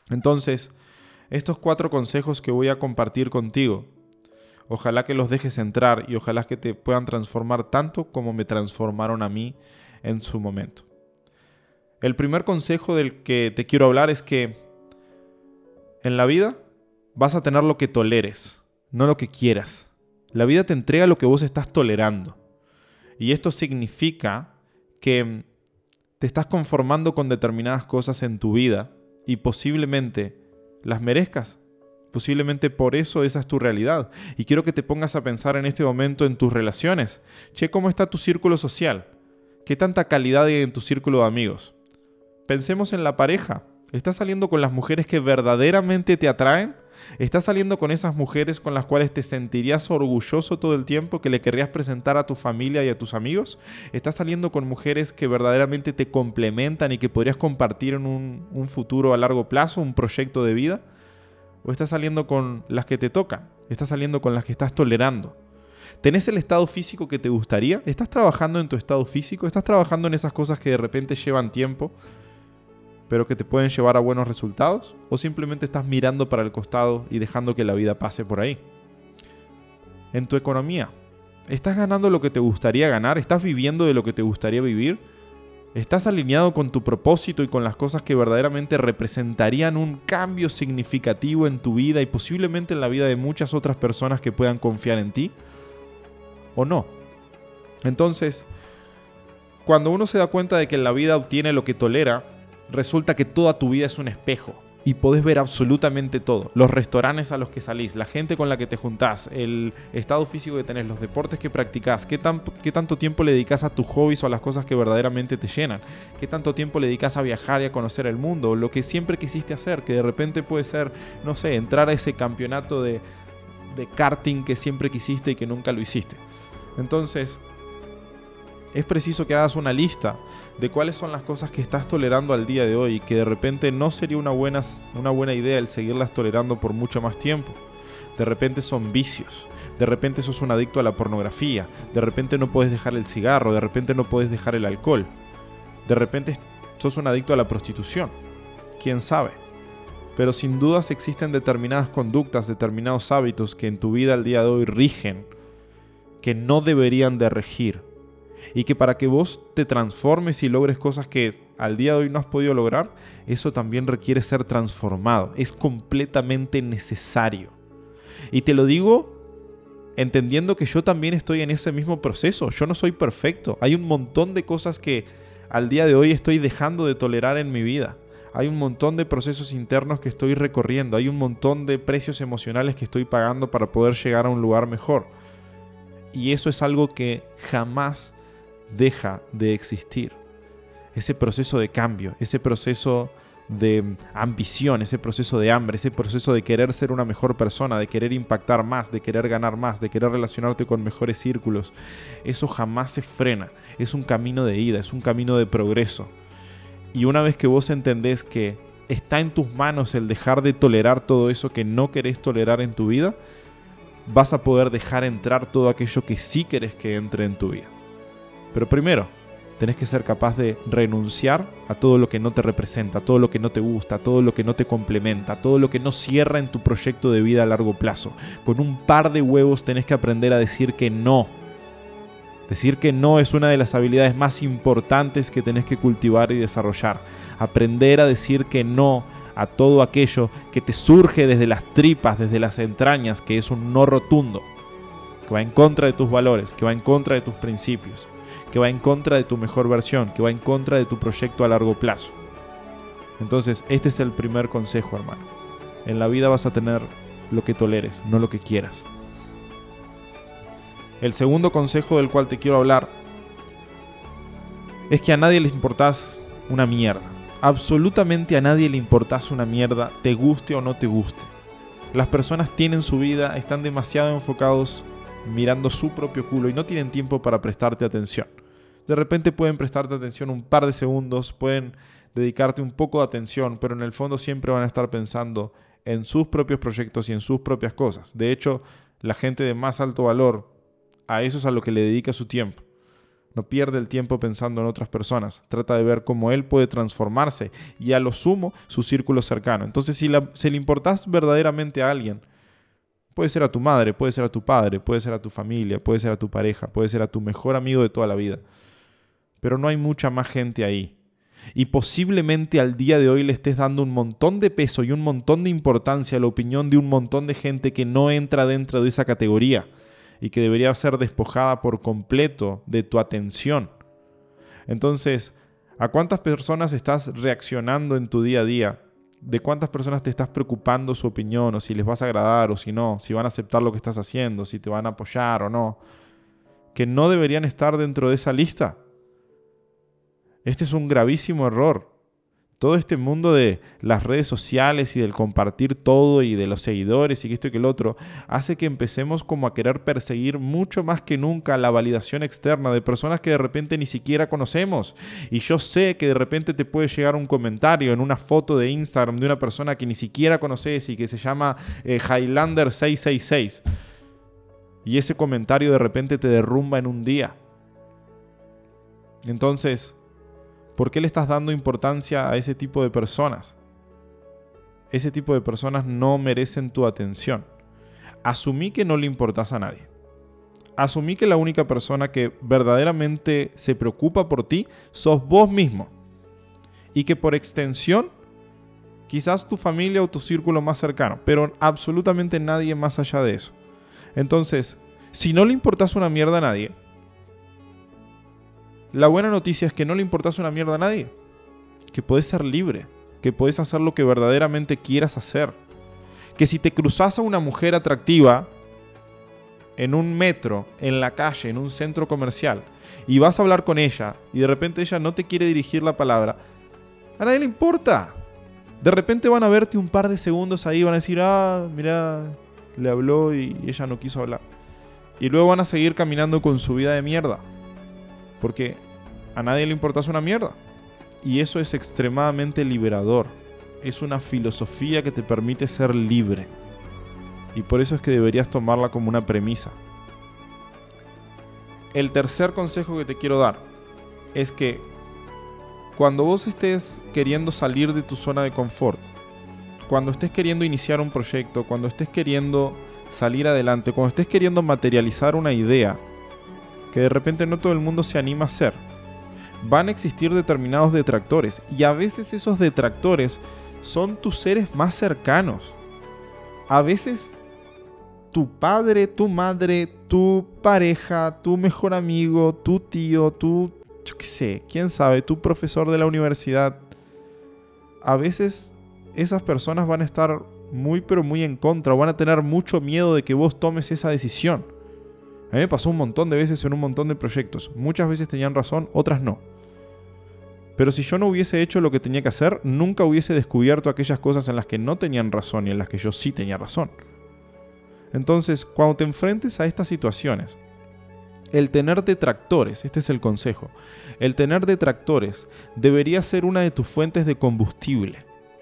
Entonces, estos 4 consejos que voy a compartir contigo, ojalá que los dejes entrar y ojalá que te puedan transformar tanto como me transformaron a mí en su momento. El primer consejo del que te quiero hablar es que en la vida vas a tener lo que toleres, no lo que quieras. La vida te entrega lo que vos estás tolerando. Y esto significa que te estás conformando con determinadas cosas en tu vida y posiblemente las merezcas. Posiblemente por eso esa es tu realidad. Y quiero que te pongas a pensar en este momento en tus relaciones. Che, ¿cómo está tu círculo social? ¿Qué tanta calidad hay en tu círculo de amigos? Pensemos en la pareja. ¿Estás saliendo con las mujeres que verdaderamente te atraen? ¿Estás saliendo con esas mujeres con las cuales te sentirías orgulloso todo el tiempo, que le querrías presentar a tu familia y a tus amigos? ¿Estás saliendo con mujeres que verdaderamente te complementan y que podrías compartir en un futuro a largo plazo, un proyecto de vida? ¿O estás saliendo con las que te tocan? ¿Estás saliendo con las que estás tolerando? ¿Tenés el estado físico que te gustaría? ¿Estás trabajando en tu estado físico? ¿Estás trabajando en esas cosas que de repente llevan tiempo, pero que te pueden llevar a buenos resultados? ¿O simplemente estás mirando para el costado y dejando que la vida pase por ahí? En tu economía, ¿estás ganando lo que te gustaría ganar? ¿Estás viviendo de lo que te gustaría vivir? ¿Estás alineado con tu propósito y con las cosas que verdaderamente representarían un cambio significativo en tu vida y posiblemente en la vida de muchas otras personas que puedan confiar en ti? ¿O no? Entonces, cuando uno se da cuenta de que en la vida obtiene lo que tolera, resulta que toda tu vida es un espejo y podés ver absolutamente todo. Los restaurantes a los que salís, la gente con la que te juntás, el estado físico que tenés, los deportes que practicás, qué tanto tiempo le dedicás a tus hobbies o a las cosas que verdaderamente te llenan, qué tanto tiempo le dedicás a viajar y a conocer el mundo, o lo que siempre quisiste hacer, que de repente puede ser, no sé, entrar a ese campeonato de karting que siempre quisiste y que nunca lo hiciste. Entonces, es preciso que hagas una lista de cuáles son las cosas que estás tolerando al día de hoy y que de repente no sería una buena idea el seguirlas tolerando por mucho más tiempo. De repente son vicios, de repente sos un adicto a la pornografía, de repente no puedes dejar el cigarro, de repente no puedes dejar el alcohol, de repente sos un adicto a la prostitución, quién sabe. Pero sin dudas existen determinadas conductas, determinados hábitos que en tu vida al día de hoy rigen, que no deberían de regir. Y que para que vos te transformes y logres cosas que al día de hoy no has podido lograr, eso también requiere ser transformado. Es completamente necesario. Y te lo digo entendiendo que yo también estoy en ese mismo proceso. Yo no soy perfecto. Hay un montón de cosas que al día de hoy estoy dejando de tolerar en mi vida. Hay un montón de procesos internos que estoy recorriendo. Hay un montón de precios emocionales que estoy pagando para poder llegar a un lugar mejor. Y eso es algo que jamás deja de existir. Ese proceso de cambio, ese proceso de ambición, ese proceso de hambre, ese proceso de querer ser una mejor persona, de querer impactar más, de querer ganar más, de querer relacionarte con mejores círculos, eso jamás se frena. Es un camino de ida, es un camino de progreso. Y una vez que vos entendés que está en tus manos el dejar de tolerar todo eso que no querés tolerar en tu vida, vas a poder dejar entrar todo aquello que sí querés que entre en tu vida. Pero primero, tenés que ser capaz de renunciar a todo lo que no te representa, a todo lo que no te gusta, a todo lo que no te complementa, a todo lo que no cierra en tu proyecto de vida a largo plazo. Con un par de huevos tenés que aprender a decir que no. Decir que no es una de las habilidades más importantes que tenés que cultivar y desarrollar. Aprender a decir que no a todo aquello que te surge desde las tripas, desde las entrañas, que es un no rotundo, que va en contra de tus valores, que va en contra de tus principios, que va en contra de tu mejor versión, que va en contra de tu proyecto a largo plazo. Entonces, este es el primer consejo, hermano. En la vida vas a tener lo que toleres, no lo que quieras. El segundo consejo del cual te quiero hablar es que a nadie le importás una mierda. Absolutamente a nadie le importás una mierda, te guste o no te guste. Las personas tienen su vida, están demasiado enfocados mirando su propio culo y no tienen tiempo para prestarte atención. De repente pueden prestarte atención un par de segundos, pueden dedicarte un poco de atención, pero en el fondo siempre van a estar pensando en sus propios proyectos y en sus propias cosas. De hecho, la gente de más alto valor, a eso es a lo que le dedica su tiempo. No pierde el tiempo pensando en otras personas. Trata de ver cómo él puede transformarse y a lo sumo su círculo cercano. Entonces, si le importás verdaderamente a alguien, puede ser a tu madre, puede ser a tu padre, puede ser a tu familia, puede ser a tu pareja, puede ser a tu mejor amigo de toda la vida. Pero no hay mucha más gente ahí. Y posiblemente al día de hoy le estés dando un montón de peso y un montón de importancia a la opinión de un montón de gente que no entra dentro de esa categoría y que debería ser despojada por completo de tu atención. Entonces, ¿a cuántas personas estás reaccionando en tu día a día? ¿De cuántas personas te estás preocupando su opinión, o si les vas a agradar o si no, si van a aceptar lo que estás haciendo, si te van a apoyar o no? Que no deberían estar dentro de esa lista. Este es un gravísimo error. Todo este mundo de las redes sociales y del compartir todo y de los seguidores y que esto y que el otro hace que empecemos como a querer perseguir mucho más que nunca la validación externa de personas que de repente ni siquiera conocemos. Y yo sé que de repente te puede llegar un comentario en una foto de Instagram de una persona que ni siquiera conoces y que se llama Highlander 666. Y ese comentario de repente te derrumba en un día. Entonces, ¿por qué le estás dando importancia a ese tipo de personas? Ese tipo de personas no merecen tu atención. Asumí que no le importas a nadie. Asumí que la única persona que verdaderamente se preocupa por ti sos vos mismo. Y que por extensión, quizás tu familia o tu círculo más cercano, pero absolutamente nadie más allá de eso. Entonces, si no le importas una mierda a nadie, la buena noticia es que no le importas una mierda a nadie. Que podés ser libre. Que podés hacer lo que verdaderamente quieras hacer. Que si te cruzas a una mujer atractiva en un metro, en la calle, en un centro comercial, y vas a hablar con ella, y de repente ella no te quiere dirigir la palabra, a nadie le importa. De repente van a verte un par de segundos ahí y van a decir, mira, le habló y ella no quiso hablar. Y luego van a seguir caminando con su vida de mierda. Porque a nadie le importas una mierda. Y eso es extremadamente liberador. Es una filosofía que te permite ser libre. Y por eso es que deberías tomarla como una premisa. El tercer consejo que te quiero dar es que cuando vos estés queriendo salir de tu zona de confort, cuando estés queriendo iniciar un proyecto, cuando estés queriendo salir adelante, cuando estés queriendo materializar una idea que de repente no todo el mundo se anima a hacer, van a existir determinados detractores. Y a veces esos detractores son tus seres más cercanos. A veces tu padre, tu madre, tu pareja, tu mejor amigo, tu tío, yo qué sé, quién sabe, tu profesor de la universidad. A veces esas personas van a estar muy pero muy en contra, o van a tener mucho miedo de que vos tomes esa decisión. A mí me pasó un montón de veces en un montón de proyectos. Muchas veces tenían razón, otras no. Pero si yo no hubiese hecho lo que tenía que hacer, nunca hubiese descubierto aquellas cosas en las que no tenían razón y en las que yo sí tenía razón. Entonces, cuando te enfrentes a estas situaciones, el tener detractores, este es el consejo, el tener detractores debería ser una de tus fuentes de combustible.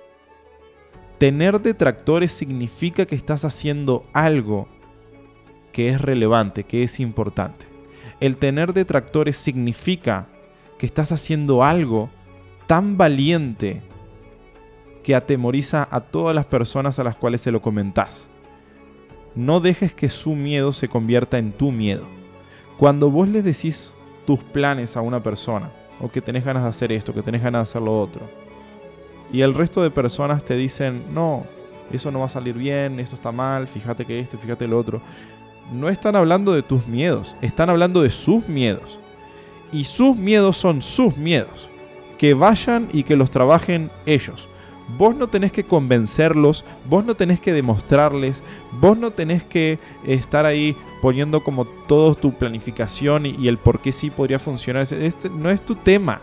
Tener detractores significa que estás haciendo algo que es relevante, que es importante. El tener detractores significa que estás haciendo algo tan valiente que atemoriza a todas las personas a las cuales se lo comentás. No dejes que su miedo se convierta en tu miedo. Cuando vos le decís tus planes a una persona, o que tenés ganas de hacer esto, que tenés ganas de hacer lo otro, y el resto de personas te dicen, no, eso no va a salir bien, esto está mal, fíjate que esto, fíjate lo otro. No están hablando de tus miedos, están hablando de sus miedos. Y sus miedos son sus miedos. Que vayan y que los trabajen ellos. Vos no tenés que convencerlos, vos no tenés que demostrarles, vos no tenés que estar ahí poniendo como toda tu planificación y el por qué sí podría funcionar. Este no es tu tema.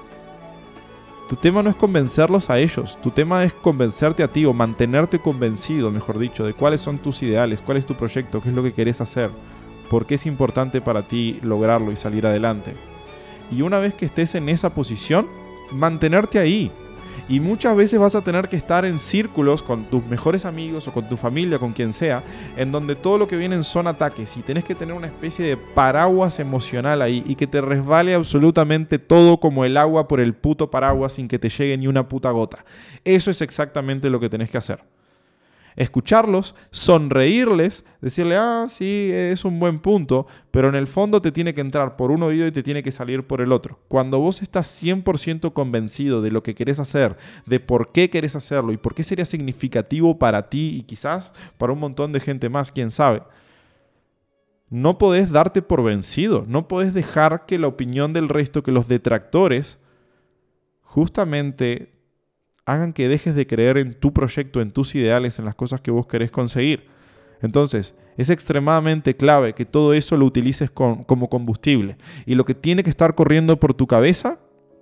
Tu tema no es convencerlos a ellos. Tu tema es convencerte a ti, o mantenerte convencido, mejor dicho, de cuáles son tus ideales, cuál es tu proyecto, qué es lo que querés hacer, por qué es importante para ti lograrlo y salir adelante. Y una vez que estés en esa posición, mantenerte ahí Y muchas veces vas a tener que estar en círculos con tus mejores amigos o con tu familia, con quien sea, en donde todo lo que vienen son ataques y tenés que tener una especie de paraguas emocional ahí y que te resbale absolutamente todo como el agua por el puto paraguas sin que te llegue ni una puta gota. Eso es exactamente lo que tenés que hacer. Escucharlos, sonreírles, decirle, sí, es un buen punto, pero en el fondo te tiene que entrar por un oído y te tiene que salir por el otro. Cuando vos estás 100% convencido de lo que querés hacer, de por qué querés hacerlo y por qué sería significativo para ti y quizás para un montón de gente más, quién sabe, no podés darte por vencido, no podés dejar que la opinión del resto, que los detractores, justamente hagan que dejes de creer en tu proyecto, en tus ideales, en las cosas que vos querés conseguir. Entonces, es extremadamente clave que todo eso lo utilices como combustible. Y lo que tiene que estar corriendo por tu cabeza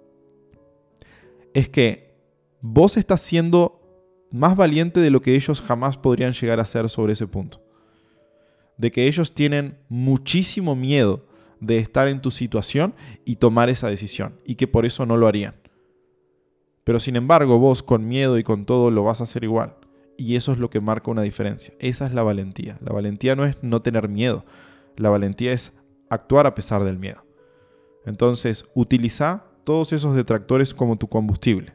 es que vos estás siendo más valiente de lo que ellos jamás podrían llegar a ser sobre ese punto. De que ellos tienen muchísimo miedo de estar en tu situación y tomar esa decisión. Y que por eso no lo harían. Pero sin embargo, vos con miedo y con todo lo vas a hacer igual. Y eso es lo que marca una diferencia. Esa es la valentía. La valentía no es no tener miedo. La valentía es actuar a pesar del miedo. Entonces, utiliza todos esos detractores como tu combustible.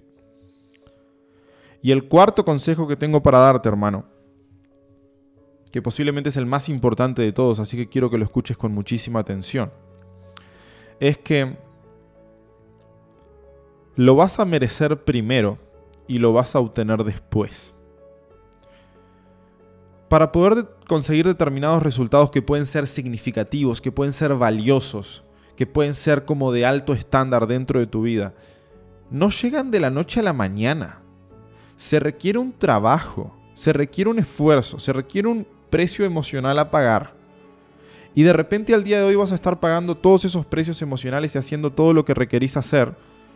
Y el cuarto consejo que tengo para darte, hermano, que posiblemente es el más importante de todos, así que quiero que lo escuches con muchísima atención, es que lo vas a merecer primero y lo vas a obtener después. Para poder conseguir determinados resultados que pueden ser significativos, que pueden ser valiosos, que pueden ser como de alto estándar dentro de tu vida, no llegan de la noche a la mañana. Se requiere un trabajo, se requiere un esfuerzo, se requiere un precio emocional a pagar. Y de repente al día de hoy vas a estar pagando todos esos precios emocionales y haciendo todo lo que requerís hacer,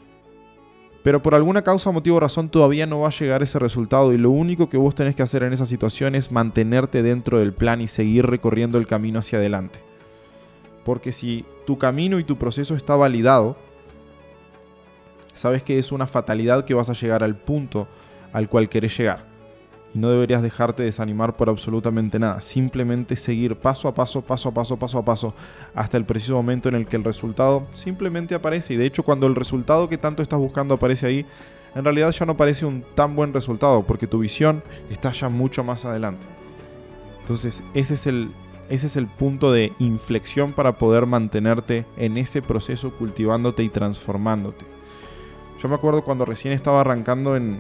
pero por alguna causa, motivo o razón todavía no va a llegar ese resultado y lo único que vos tenés que hacer en esa situación es mantenerte dentro del plan y seguir recorriendo el camino hacia adelante. Porque si tu camino y tu proceso está validado, sabes que es una fatalidad que vas a llegar al punto al cual querés llegar. Y no deberías dejarte desanimar por absolutamente nada. Simplemente seguir paso a paso, hasta el preciso momento en el que el resultado simplemente aparece. Y de hecho, cuando el resultado que tanto estás buscando aparece ahí, en realidad ya no parece un tan buen resultado, porque tu visión está ya mucho más adelante. Entonces, ese es el punto de inflexión para poder mantenerte en ese proceso, cultivándote y transformándote. Yo me acuerdo cuando recién estaba arrancando en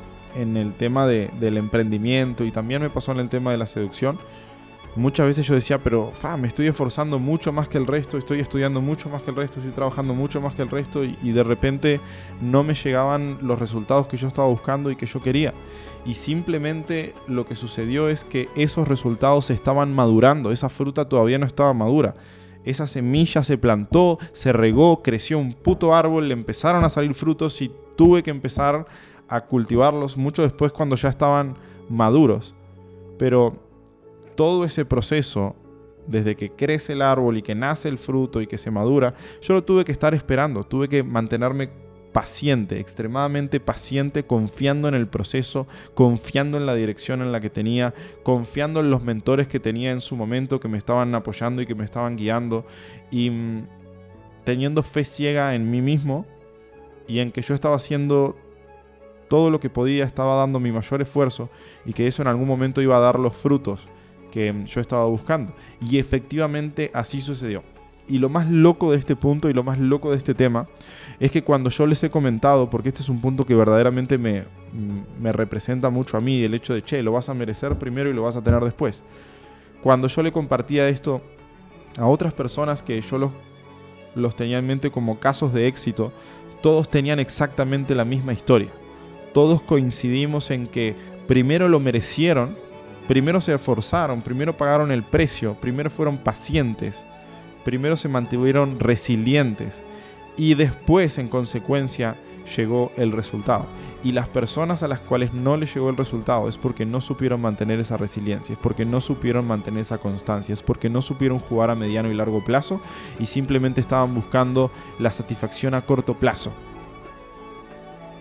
el tema del emprendimiento y también me pasó en el tema de la seducción. Muchas veces yo decía, pero me estoy esforzando mucho más que el resto, estoy estudiando mucho más que el resto, estoy trabajando mucho más que el resto y de repente no me llegaban los resultados que yo estaba buscando y que yo quería. Y simplemente lo que sucedió es que esos resultados estaban madurando, esa fruta todavía no estaba madura. Esa semilla se plantó, se regó, creció un puto árbol, le empezaron a salir frutos y tuve que empezar a cultivarlos mucho después cuando ya estaban maduros. Pero todo ese proceso, desde que crece el árbol y que nace el fruto y que se madura, yo lo tuve que estar esperando, tuve que mantenerme paciente, extremadamente paciente, confiando en el proceso, confiando en la dirección en la que tenía, confiando en los mentores que tenía en su momento que me estaban apoyando y que me estaban guiando y teniendo fe ciega en mí mismo y en que yo estaba haciendo todo lo que podía, estaba dando mi mayor esfuerzo y que eso en algún momento iba a dar los frutos que yo estaba buscando. Y efectivamente así sucedió. Y lo más loco de este punto y lo más loco de este tema es que cuando yo les he comentado, porque este es un punto que verdaderamente me representa mucho a mí, el hecho de, lo vas a merecer primero y lo vas a tener después. Cuando yo le compartía esto a otras personas que yo los tenía en mente como casos de éxito, todos tenían exactamente la misma historia. Todos coincidimos en que primero lo merecieron, primero se esforzaron, primero pagaron el precio, primero fueron pacientes, primero se mantuvieron resilientes y después, en consecuencia, llegó el resultado. Y las personas a las cuales no les llegó el resultado es porque no supieron mantener esa resiliencia, es porque no supieron mantener esa constancia, es porque no supieron jugar a mediano y largo plazo y simplemente estaban buscando la satisfacción a corto plazo.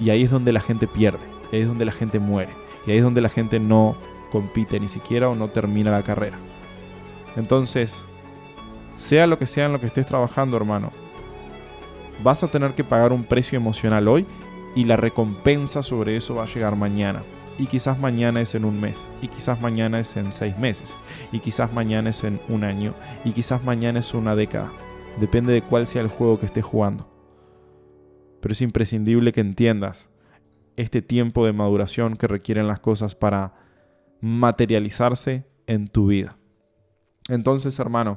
Y ahí es donde la gente pierde, ahí es donde la gente muere, y ahí es donde la gente no compite ni siquiera o no termina la carrera. Entonces, sea lo que sea en lo que estés trabajando, hermano, vas a tener que pagar un precio emocional hoy y la recompensa sobre eso va a llegar mañana. Y quizás mañana es en un mes, y quizás mañana es en 6 meses, y quizás mañana es en un año, y quizás mañana es una década. Depende de cuál sea el juego que estés jugando. Pero es imprescindible que entiendas este tiempo de maduración que requieren las cosas para materializarse en tu vida. Entonces, hermano,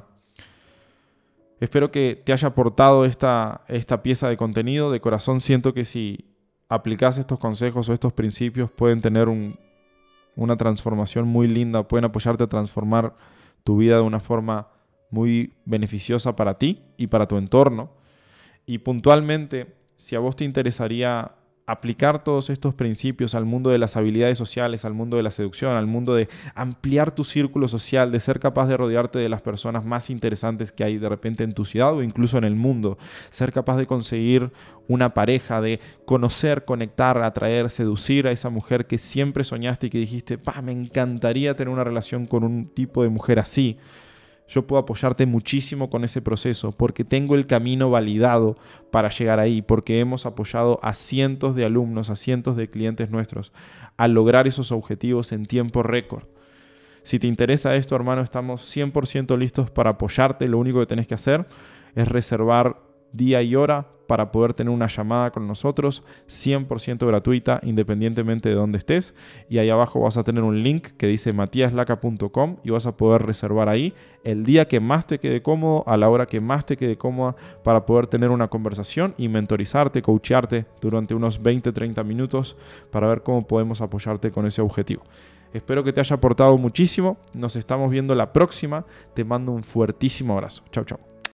espero que te haya aportado esta pieza de contenido. De corazón siento que si aplicas estos consejos o estos principios pueden tener una transformación muy linda, pueden apoyarte a transformar tu vida de una forma muy beneficiosa para ti y para tu entorno. Y puntualmente, si a vos te interesaría aplicar todos estos principios al mundo de las habilidades sociales, al mundo de la seducción, al mundo de ampliar tu círculo social, de ser capaz de rodearte de las personas más interesantes que hay de repente en tu ciudad o incluso en el mundo, ser capaz de conseguir una pareja, de conocer, conectar, atraer, seducir a esa mujer que siempre soñaste y que dijiste, me encantaría tener una relación con un tipo de mujer así. Yo puedo apoyarte muchísimo con ese proceso porque tengo el camino validado para llegar ahí, porque hemos apoyado a cientos de alumnos, a cientos de clientes nuestros a lograr esos objetivos en tiempo récord. Si te interesa esto, hermano, estamos 100% listos para apoyarte. Lo único que tenés que hacer es reservar día y hora para poder tener una llamada con nosotros 100% gratuita independientemente de dónde estés, y ahí abajo vas a tener un link que dice matiaslaca.com y vas a poder reservar ahí el día que más te quede cómodo, a la hora que más te quede cómoda, para poder tener una conversación y mentorizarte, coachearte durante unos 20-30 minutos para ver cómo podemos apoyarte con ese objetivo. Espero que te haya aportado muchísimo. Nos estamos viendo la próxima. Te mando un fuertísimo abrazo. Chau, chau.